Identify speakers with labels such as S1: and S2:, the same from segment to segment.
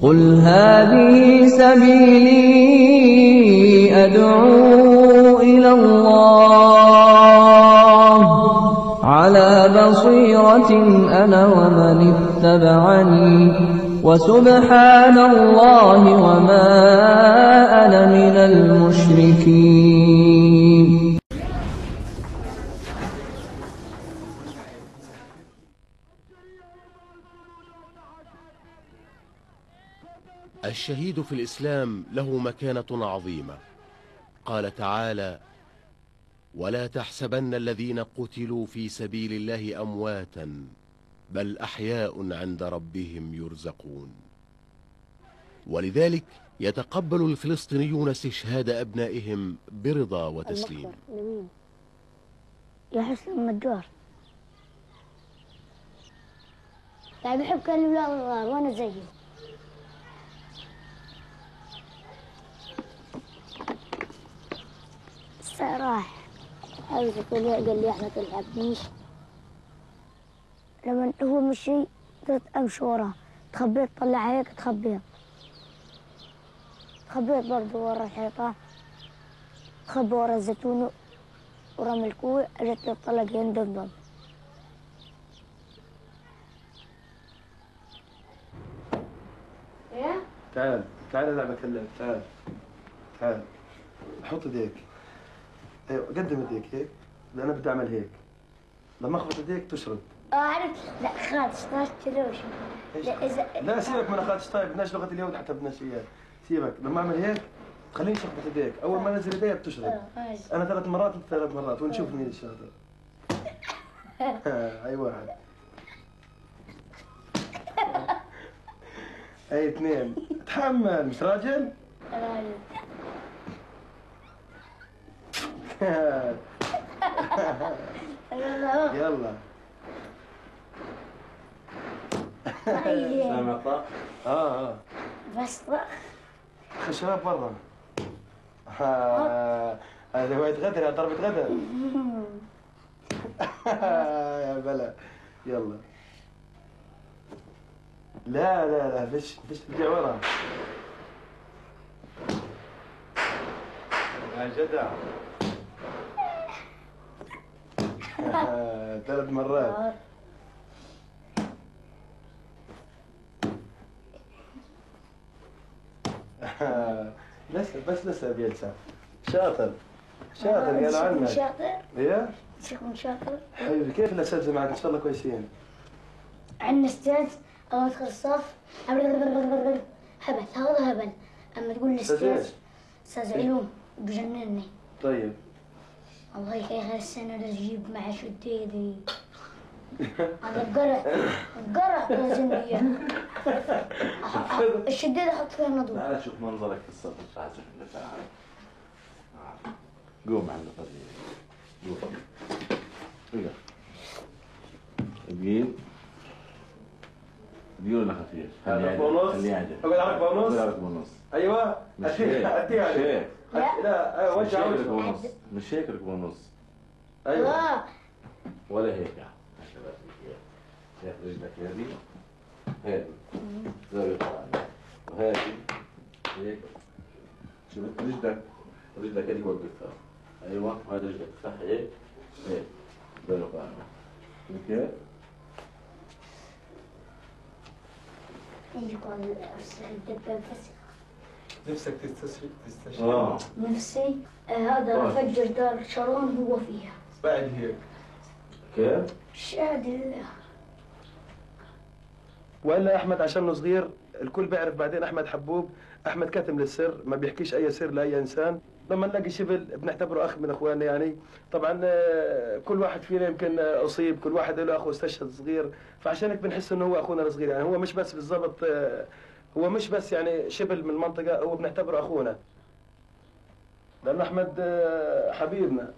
S1: قل هذه سبيلي أدعو إلى الله على بصيرة أنا ومن اتبعني وسبحان الله وما أنا من المشركين.
S2: الشهيد في الإسلام له مكانة عظيمة. قال تعالى: ولا تحسبن الذين قتلوا في سبيل الله أمواتا بل أحياء عند ربهم يرزقون. ولذلك يتقبل الفلسطينيون استشهاد أبنائهم برضا وتسليم.
S3: يا حسن النجار لا بحب كان الأولاد الصغار وأنا زيه. راح عاوز يقول قال لي احنا تلعبنيش. لما هو مشي قلت امشي وراه، تخبيت طلع هيك تخبيت برضه ورا الحيطان، تخبى ورا الزيتون ورمى الكوع، اجت لي الطلق يندب. ايه؟
S4: تعال العب اكلمك. تعال حط ايديك. ايوه قدم ايديك هيك، لأن انا بدي اعمل هيك. لما اخبط ايديك تشرد.
S3: عرفت. لا خالص طاش كذا.
S4: لا سيبك من اخوات طيب، بدناش لغه اليهود حتى بدناش اياه. سيبك لما اعمل هيك تخليني اشخبط ايديك، اول ما انزل ايديك بتشرد. انا 3 مرات انت 3 مرات ونشوف مين الشاطر. اي واحد. اي 2. تحمل مش راجل؟
S3: راجل.
S4: يلا.
S3: سامع بس
S4: خشاب برا. هذا هواية غدر، ضربة غدر. يا بلا. يلا. لا فيش ترجع ورا. يا جدع. 3 مرات. لسه بيلسع. شاطر قالوا عنك.
S3: شاطر؟
S4: ايه؟
S3: شيخ شاطر؟
S4: حبيبي كيف الاساتذه معك؟ ان شاء الله كويسين.
S3: عندنا استاذ اول ادخل الصف هبل، هذا هبل. اما تقول لي استاذ علوم بجنني.
S4: طيب
S3: الله يخليها السنه اللي تجيب مع شديدي. هذا القرع يا زندية. الشديد احط فيها نضوء.
S5: تعال شوف منظرك في الصف. تعال قوم عند القضية. قوم ثقيل ولا خفيف؟
S4: خليه يعجل. اقعد على ركبه ونص. ايوه اديها. لا وجهه
S5: مش هيك ركبه ونص.
S4: ايوه
S5: ولا هيك. هيك رجلك هذه زاوية طالعة وهذه هيك. شوف رجلك هذه وقفتها. ايوه وهذه رجلك تفتح هيك زاوية طالعة. كيف؟
S3: يقول الدبابة فسخ.
S4: نفسك تستشهد؟
S3: نفسي هذا فجر دار شرون هو فيها.
S4: بعد هيك
S5: كيف؟
S3: شهادة لله.
S4: والا احمد عشانه صغير الكل بيعرف بعدين احمد حبوب، احمد كاتم للسر، ما بيحكيش اي سر لاي انسان. لما نلاقي شبل بنعتبره اخ من اخواننا يعني. طبعا كل واحد فينا يمكن اصيب، كل واحد له اخو استشهد صغير، فعشان هيك بنحس انه هو اخونا الصغير يعني. هو مش بس بالضبط، هو مش بس يعني شبل من المنطقه، هو بنعتبره اخونا. لان احمد حبيبنا.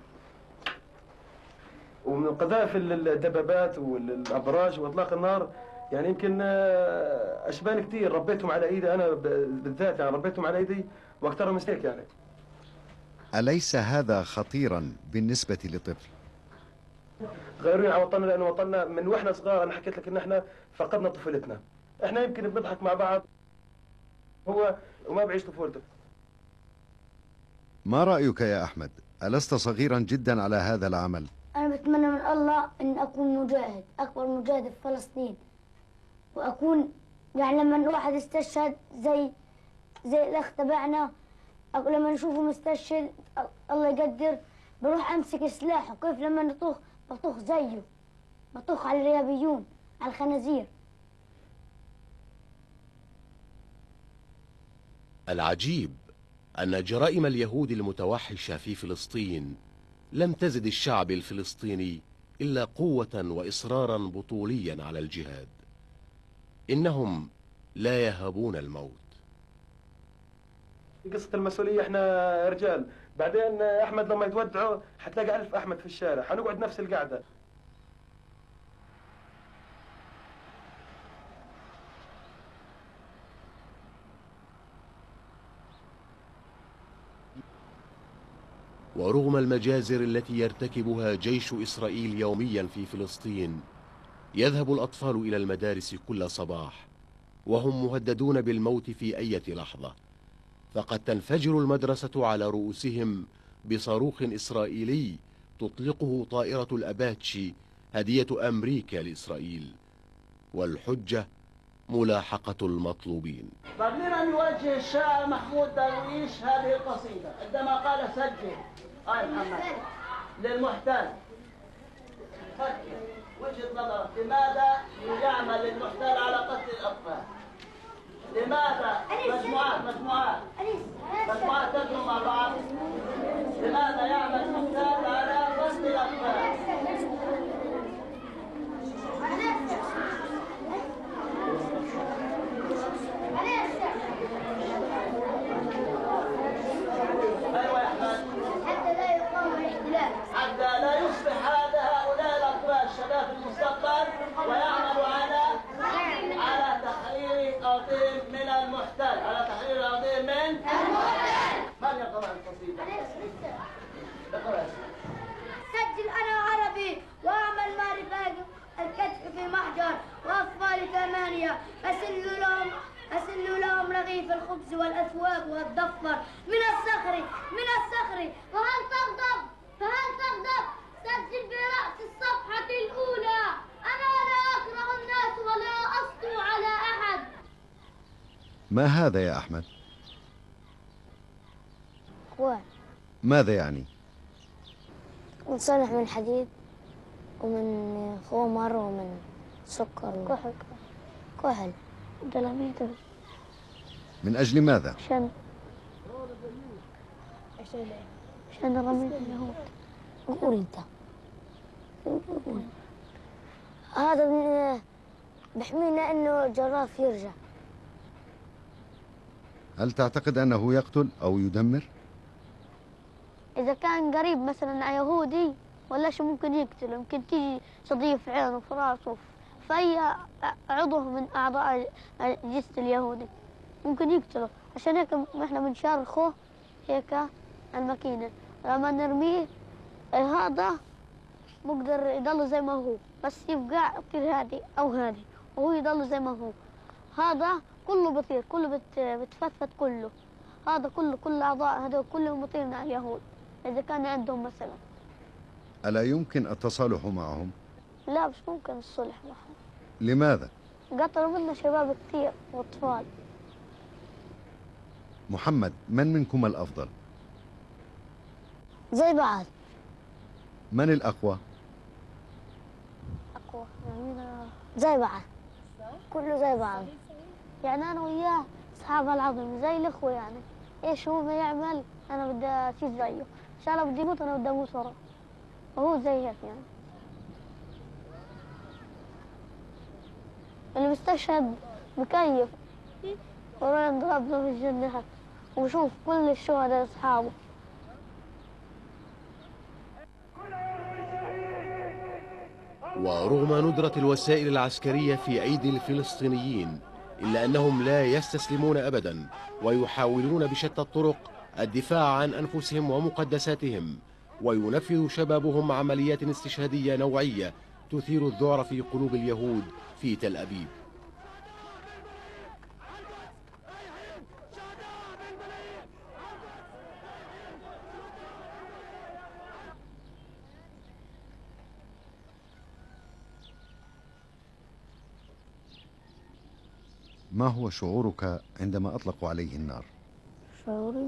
S4: ومن قذائف الدبابات والابراج واطلاق النار يعني يمكن اشبال كثير ربيتهم على ايدي انا بالذات، يعني ربيتهم على ايدي واكثرهم هيك يعني.
S6: أليس هذا خطيرا بالنسبة لطفل؟
S4: غيرين على وطننا، لانه وطننا من واحنا صغار انا حكيت لك ان احنا فقدنا طفولتنا. احنا يمكن بنضحك مع بعض هو وما بعيش طفولته.
S6: ما رأيك يا أحمد؟ ألست صغيرا جدا على هذا العمل؟
S3: أنا بتمنى من الله إن أكون مجاهد، أكبر مجاهد في فلسطين، وأكون يعني لما الواحد يستشهد زي الأخ تبعنا، لما نشوفه مستشهد الله يقدر بروح أمسك سلاحه، كيف لما بطوخ زيه، بطوخ على الإرهابيون، على الخنازير.
S2: العجيب أن جرائم اليهود المتوحشة في فلسطين لم تزد الشعب الفلسطيني إلا قوة وإصرارا بطوليا على الجهاد. إنهم لا يهابون الموت.
S4: قصة المسؤولية احنا رجال، بعدين احمد لما يتودعوا حتلاقي 1000 احمد في الشارع، حنقعد نفس القعدة.
S2: ورغم المجازر التي يرتكبها جيش إسرائيل يوميا في فلسطين، يذهب الأطفال إلى المدارس كل صباح وهم مهددون بالموت في أي لحظة، فقد تنفجر المدرسة على رؤوسهم بصاروخ إسرائيلي تطلقه طائرة الأباتشي هدية أمريكا لإسرائيل، والحجة ملاحقة المطلوبين.
S7: قبل أن يوجه الشاعر محمود درويش هذه القصيدة عندما قال سجل محمد للمحتل، فكر وجهة نظرك، لماذا يعمل المحتل على قتل الأطفال؟ لماذا مجموعات تدعو مع بعض؟ لماذا يعمل المحتل على قتل الأطفال؟ أيوة يا أحمد.
S3: حتى لا يقام الاحتلال،
S7: حتى لا يصبح هؤلاء الأطفال شباب المستقبل ويعملوا على تحرير أراضيهم من المحتل، على تحرير أراضيهم من المحتل. من يقرأ القصيدة؟ اقرأ.
S3: سجل أنا عربي وأعمل مع رفاقي الكتف في محجر، وأطفالي 8 أسل لهم رغيف الخبز والأثواب والضفر من الصخر فهل تغضب سجل برأس الصفحة الأولى: أنا لا أكره الناس ولا أسطو على أحد.
S6: ما هذا يا أحمد؟
S3: أخوان.
S6: ماذا يعني؟
S3: نصنع من حديد ومن خمر ومن سكر كحل دلاميت.
S6: من أجل ماذا؟
S3: عشان رميت اليهود. قول انت. هذا بحمينا انه جراف يرجع.
S6: هل تعتقد أنه يقتل أو يدمر؟
S3: إذا كان قريب مثلا على يهودي ولا شيء ممكن يقتله، يمكن تيجي صديق في عينه في راسه في أي عضو من أعضاء الجسد اليهودي ممكن يقتله. عشان هيك احنا بنشرخه هيك على الماكينة، لما نرميه هذا بقدر يضل زي ما هو، بس يبقى يطير هادي أو هادي وهو يضل زي ما هو. هذا كله بطير، كله بتفتفت كله، هذا كل أعضاء هذول كلهم بطيرنا على اليهود إذا كان عندهم مثلا.
S6: ألا يمكن التصالح معهم؟
S3: لا مش ممكن الصلح معهم.
S6: لماذا؟
S3: قتلوا منا شباب كثير وأطفال.
S6: محمد، من منكم الأفضل؟
S3: زي بعض.
S6: من الأقوى؟
S3: أقوى يعني زي بعض، كله زي بعض. يعني أنا وياه أصحاب العظم زي الأخوة، يعني إيش هو ما يعمل أنا بدي أصير زيه، إن شاء الله بدي أموت أنا بدي أموت وراه، وهو زي هيك يعني. اللي بيستشهد بكيف وراح نضرب له في الجنة وشوف كل الشهداء أصحابه.
S2: ورغم ندرة الوسائل العسكرية في أيدي الفلسطينيين، إلا أنهم لا يستسلمون أبدا ويحاولون بشتى الطرق الدفاع عن أنفسهم ومقدساتهم، وينفذ شبابهم عمليات استشهادية نوعية تثير الذعر في قلوب اليهود في تل أبيب.
S6: ما هو شعورك عندما أطلقوا عليه النار؟
S3: شعوري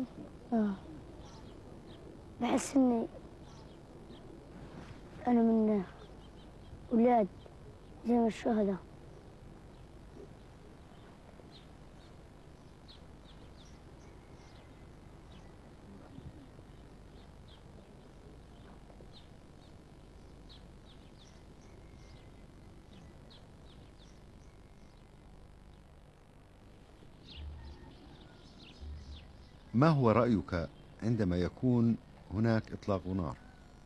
S3: بحس إني أنا من أولاد زي ما الشهداء.
S6: ما هو رأيك عندما يكون هناك إطلاق نار؟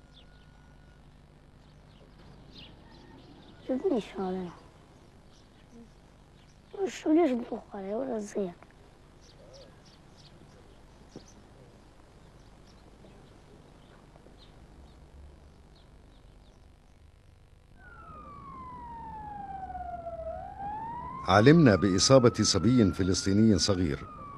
S3: شوفني شغلة شو ليش بطوق علي ولا زيك؟
S6: علمنا بإصابة صبي فلسطيني صغير.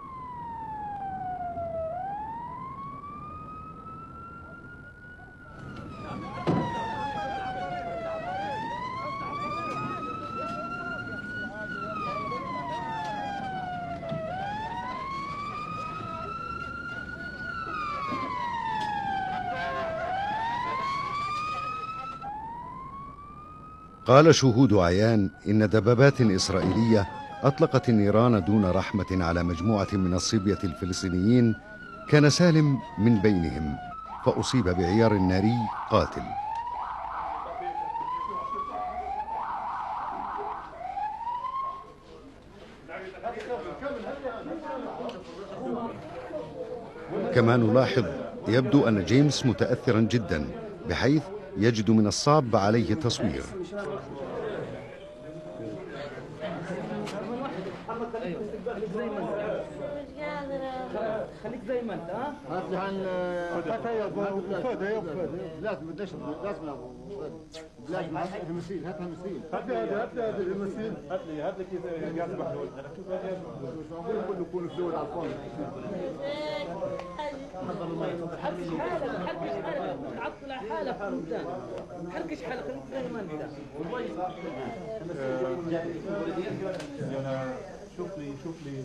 S6: قال شهود عيان إن دبابات إسرائيلية أطلقت النيران دون رحمة على مجموعة من الصبية الفلسطينيين، كان سالم من بينهم، فأصيب بعيار ناري قاتل. كما نلاحظ يبدو أن جيمس متأثرا جدا، بحيث يجد من الصعب عليه التصوير.
S7: خليك زي ما انت. هات لي عن لازم همسين. هات همسين. هات لي همسين. هات لي كيف يصبح لون. كله يكون فلويد على الفاضي. حركش حالك تعطل حالك انت. حركش حالك خليك زي ما انت. شوف لي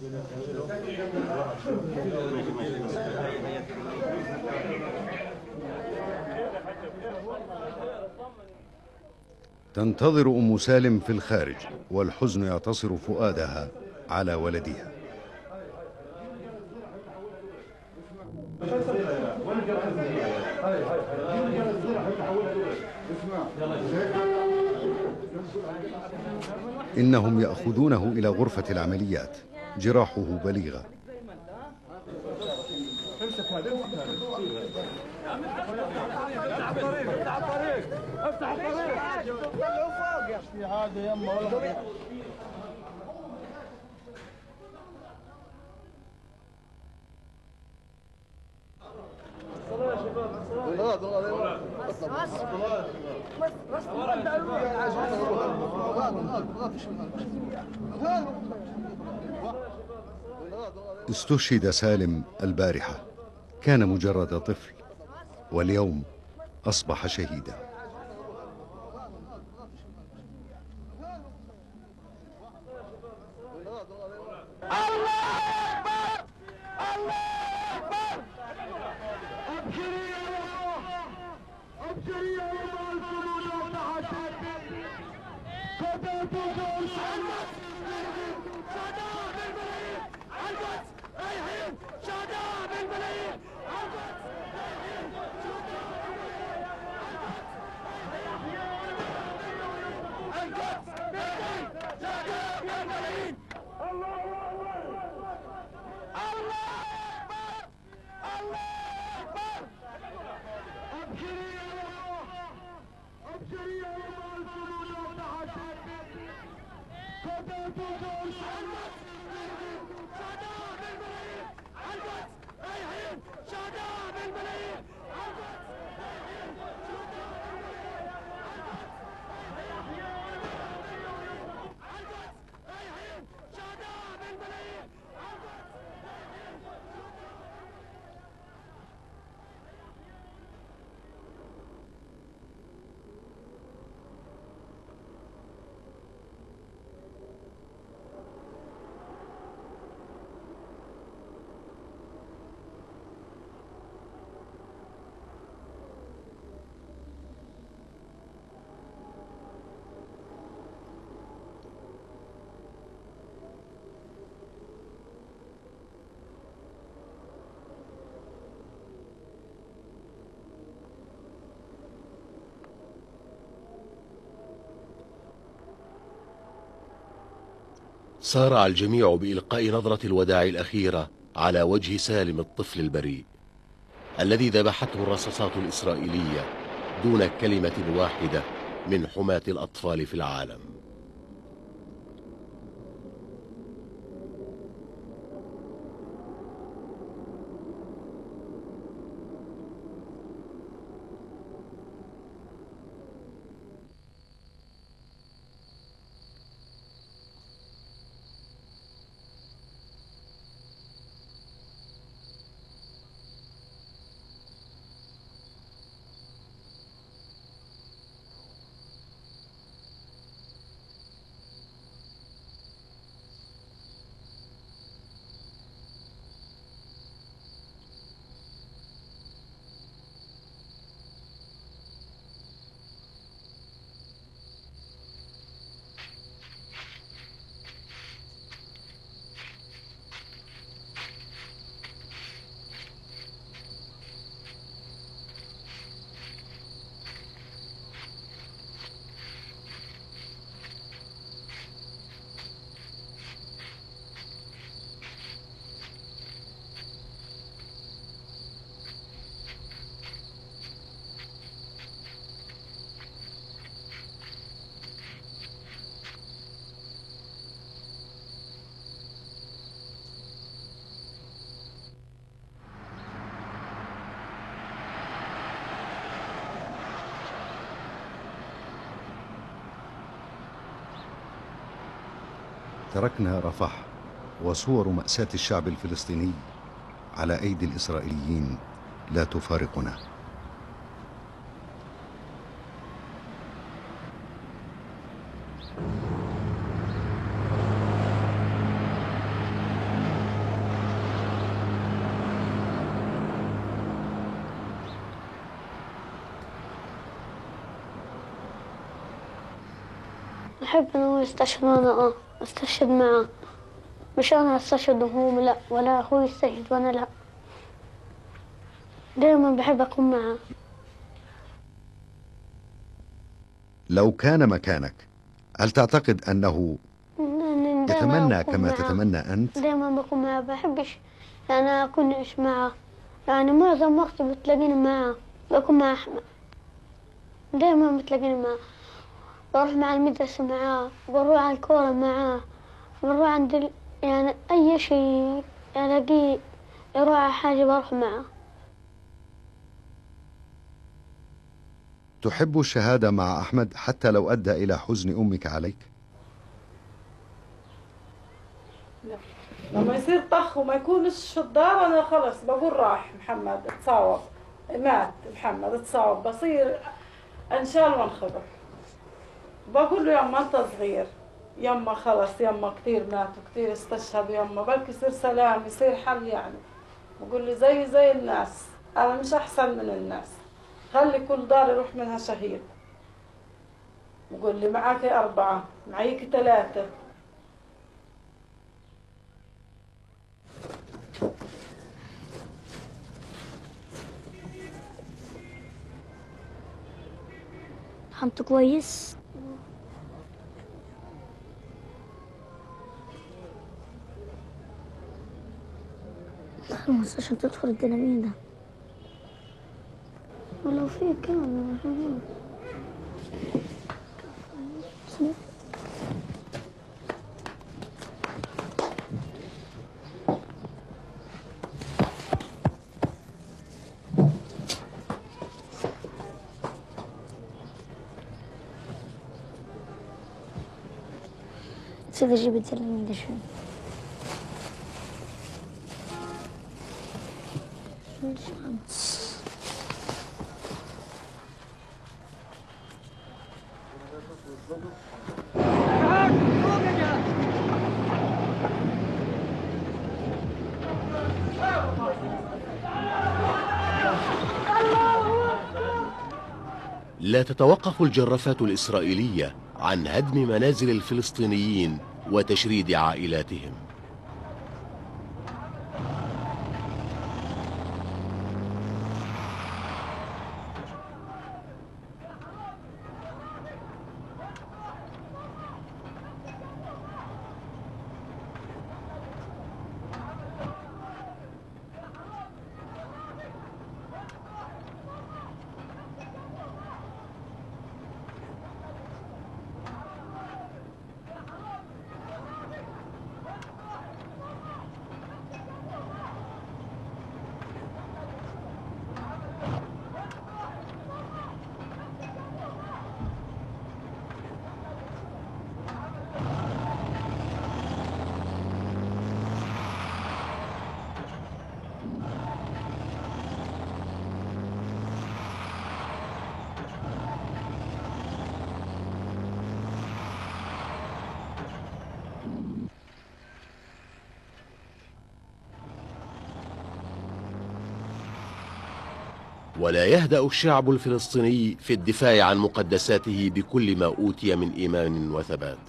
S6: تنتظر أم سالم في الخارج، والحزن يعتصر فؤادها على ولدها. إنهم يأخذونه إلى غرفة العمليات، جراحه بليغة.
S7: افتح الطريق فوق يا هذا يما والله.
S6: استشهد سالم البارحة، كان مجرد طفل، واليوم أصبح شهيدا.
S2: سارع الجميع بإلقاء نظرة الوداع الأخيرة على وجه سالم الطفل البريء الذي ذبحته الرصاصات الإسرائيلية دون كلمة واحدة من حماة الأطفال في العالم.
S6: تركنا رفح وصور مأساة الشعب الفلسطيني على أيدي الإسرائيليين لا تفارقنا.
S3: أحب إنه يستشهد وأنا أستشهد معه، مش أنا أستشهد وهو لا، ولا هو يستشهد وأنا لا. دائما بحب أكون معه.
S6: لو كان مكانك هل تعتقد أنه يتمنى كما تتمنى أنت؟
S3: دائما بكون معه، بحبش أنا أكون معه، يعني معظم وقتي بتلاقيني معه، بكون مع أحمد دائما بتلاقيني معه. بروح مع المدرسة معاه، بروح على الكورة معاه، بروح عند يعني أي شيء ألاقيه يروح على حاجة بروح معاه.
S6: تحب الشهادة مع أحمد حتى لو أدى إلى حزن أمك عليك؟
S8: لما يصير طخ وما يكونش في الدار أنا خلص بقول راح محمد اتصاوب، مات محمد اتصاوب، بصير انشال وانخبر. بقول له يما انت صغير، يما خلص، يما كثير ماتوا كثير استشهدوا، يما بلكي يصير سلام يصير حل يعني. بقول لي زي الناس، انا مش احسن من الناس، خلي كل دار يروح منها شهيد. بقول لي معك 4 معيك 3.
S3: حمته كويس. خلاص عشان تدخل الديناميت ده، ولو في كمان سيدي جيب الديناميت ده شوي.
S2: لا تتوقف الجرافات الإسرائيلية عن هدم منازل الفلسطينيين وتشريد عائلاتهم. ولا يهدأ الشعب الفلسطيني في الدفاع عن مقدساته بكل ما أوتي من إيمان وثبات.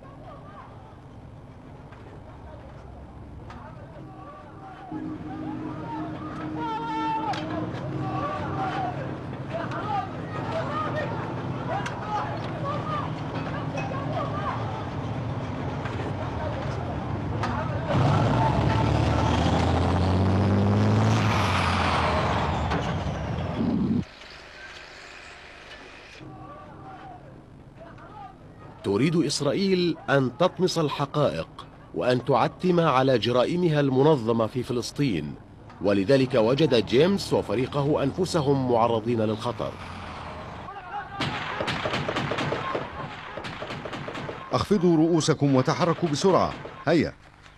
S2: تريد إسرائيل أن تطمس الحقائق وأن تعتم على جرائمها المنظمة في فلسطين، ولذلك وجد جيمس وفريقه أنفسهم معرضين للخطر.
S6: اخفضوا رؤوسكم وتحركوا بسرعة، هيا.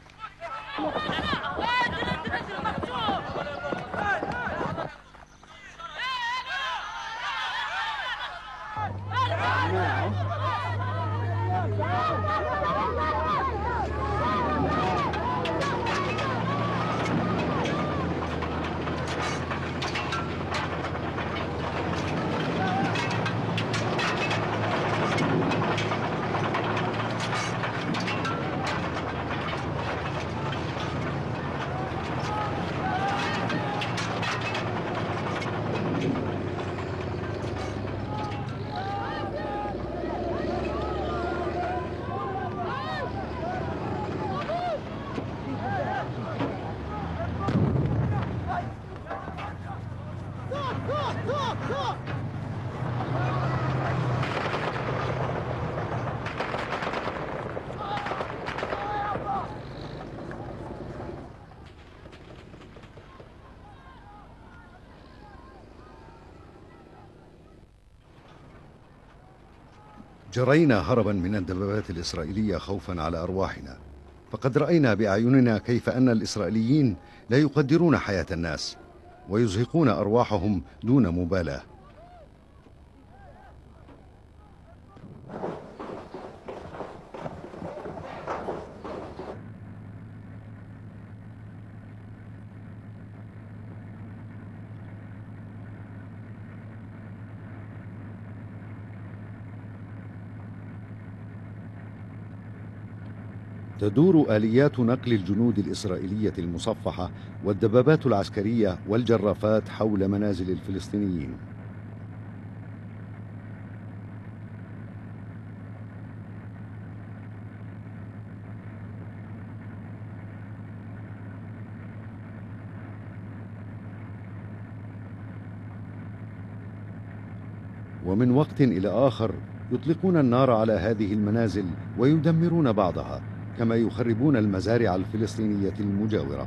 S6: جرينا هربا من الدبابات الإسرائيلية خوفا على أرواحنا، فقد رأينا بأعيننا كيف أن الإسرائيليين لا يقدرون حياة الناس ويزهقون أرواحهم دون مبالاة. تدور آليات نقل الجنود الإسرائيلية المصفحة والدبابات العسكرية والجرافات حول منازل الفلسطينيين. ومن وقت إلى آخر يطلقون النار على هذه المنازل ويدمرون بعضها، كما يخربون المزارع الفلسطينية المجاورة.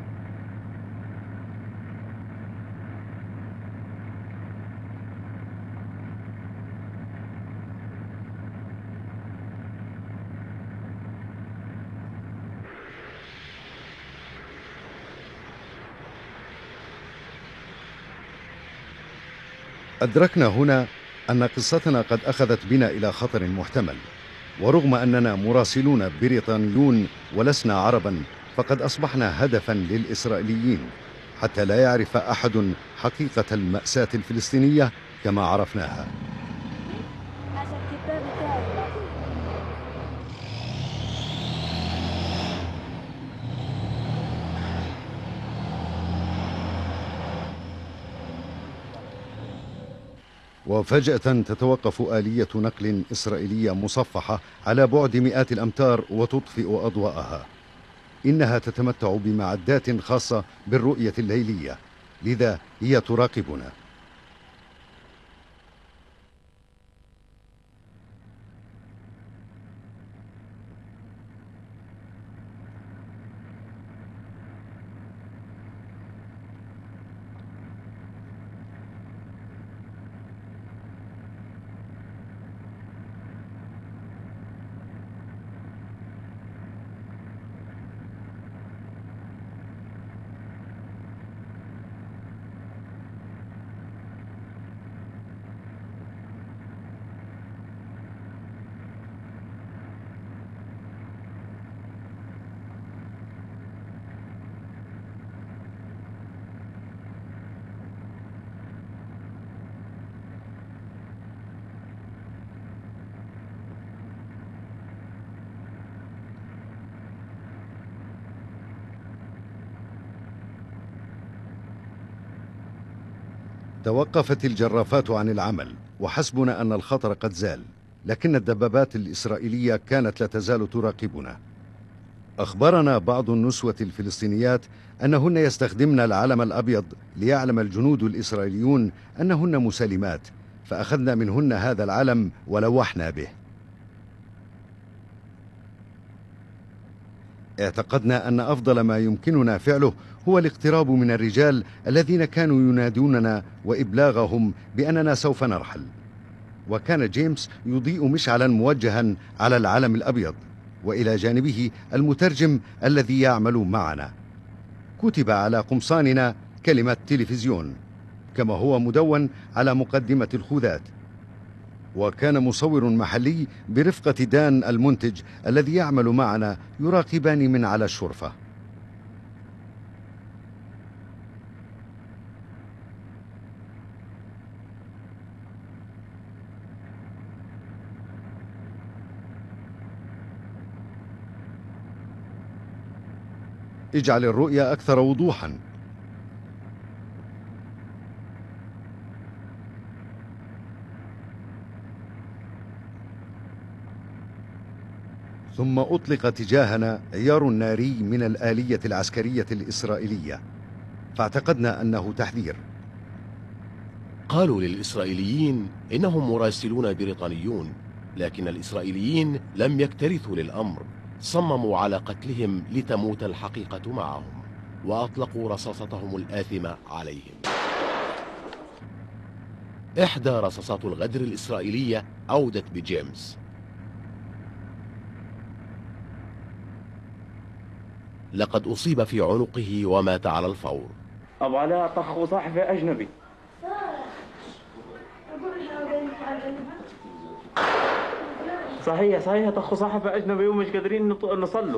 S6: أدركنا هنا أن قصتنا قد أخذت بنا إلى خطر محتمل، ورغم أننا مراسلون بريطانيون ولسنا عربا، فقد أصبحنا هدفا للإسرائيليين حتى لا يعرف أحد حقيقة المأساة الفلسطينية كما عرفناها. وفجأة تتوقف آلية نقل إسرائيلية مصفحة على بعد مئات الأمتار وتطفئ أضواءها. إنها تتمتع بمعدات خاصة بالرؤية الليلية، لذا هي تراقبنا. توقفت الجرافات عن العمل، وحسبنا أن الخطر قد زال، لكن الدبابات الإسرائيلية كانت لا تزال تراقبنا. أخبرنا بعض النسوة الفلسطينيات أنهن يستخدمن العلم الأبيض ليعلم الجنود الإسرائيليون أنهن مسالمات، فأخذنا منهن هذا العلم ولوحنا به. اعتقدنا أن أفضل ما يمكننا فعله هو الاقتراب من الرجال الذين كانوا ينادوننا وإبلاغهم بأننا سوف نرحل. وكان جيمس يضيء مشعلا موجها على العلم الأبيض، وإلى جانبه المترجم الذي يعمل معنا. كتب على قمصاننا كلمة تلفزيون، كما هو مدون على مقدمة الخوذات. وكان مصور محلي برفقة دان المنتج الذي يعمل معنا يراقبان من على الشرفة. اجعل الرؤية أكثر وضوحا. ثم أطلق تجاهنا عيار ناري من الآلية العسكرية الإسرائيلية، فاعتقدنا أنه تحذير.
S2: قالوا للإسرائيليين إنهم مراسلون بريطانيون، لكن الإسرائيليين لم يكترثوا للأمر، صمموا على قتلهم لتموت الحقيقة معهم، وأطلقوا رصاصتهم الآثمة عليهم. إحدى رصاصات الغدر الإسرائيلية أودت بجيمس. لقد أصيب في عنقه ومات على الفور.
S9: أبو علاء طخ صحفي أجنبي. صحيح طخ صحفي أجنبي ومش قادرين نصلوا.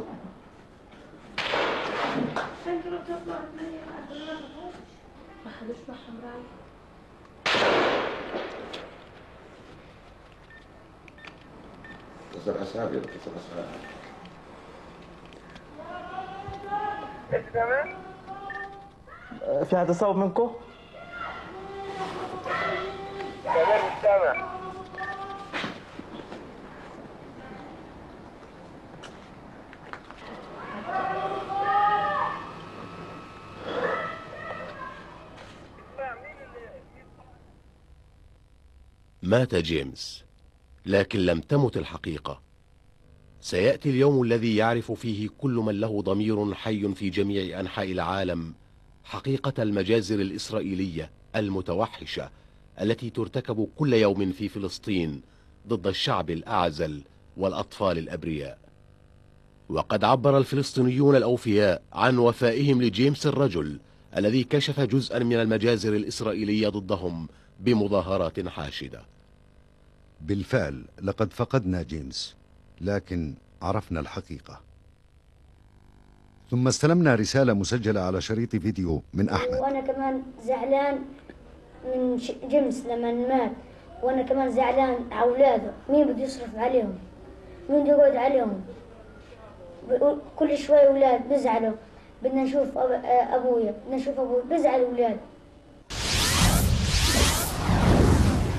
S5: كسر أسابيع كسر أسابيع.
S9: في حد صوب منكم؟
S2: مات جيمس، لكن لم تمت الحقيقة. سيأتي اليوم الذي يعرف فيه كل من له ضمير حي في جميع أنحاء العالم حقيقة المجازر الإسرائيلية المتوحشة التي ترتكب كل يوم في فلسطين ضد الشعب الأعزل والأطفال الأبرياء. وقد عبر الفلسطينيون الأوفياء عن وفائهم لجيمس الرجل الذي كشف جزءا من المجازر الإسرائيلية ضدهم بمظاهرات حاشدة.
S6: بالفعل لقد فقدنا جيمس، لكن عرفنا الحقيقة. ثم استلمنا رسالة مسجلة على شريط فيديو من أحمد.
S10: وأنا كمان زعلان من جيمس لما مات، وأنا كمان زعلان على أولاده. مين بده يصرف عليهم؟ مين بده يقعد عليهم؟ كل شوي أولاد بيزعلوا، بدنا نشوف أبويا، بدنا نشوف أبوي، بيزعل أولاد.